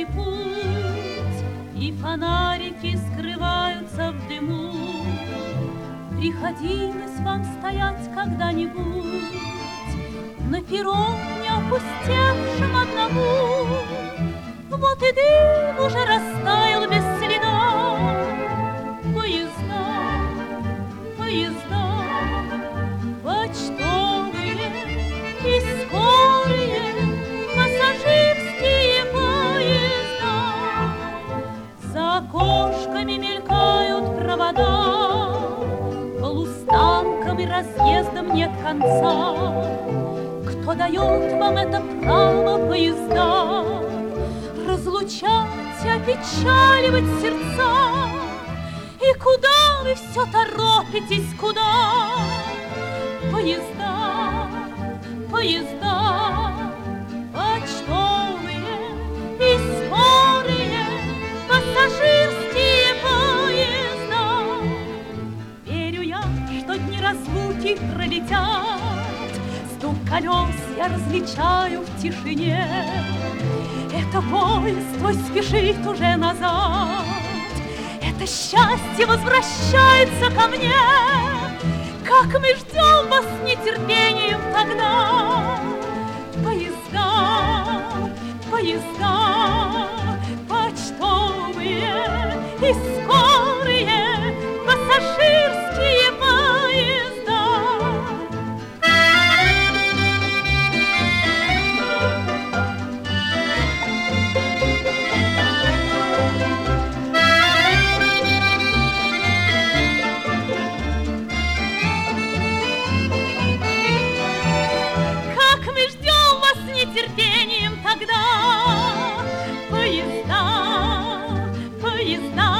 дальний путь, и фонарики скрываются в дыму. Приходилось вам стоять когда-нибудь на перроне, опустевшем одному. Вот и дым уже растаял без следа. Поезда, поезда, почтовые и скорые, пассажирские поезда. За окошками мелькают провода, полустанкам и разъездам нет конца. Кто дает вам это право, поезда, разлучать и опечаливать сердца? И куда вы все торопитесь, куда? Поезда, поезда, почтовые и скорые, пассажирские поезда. Верю я, что дни разлуки пролетят, стук колес я различаю в тишине. Это поезд твой спешит уже назад, это счастье возвращается ко мне. Как мы ждем вас с нетерпением тогда. Поезда, поезда, почтовые и скорые, пассажирские поезда. Терпением тогда. Поезда, поезда,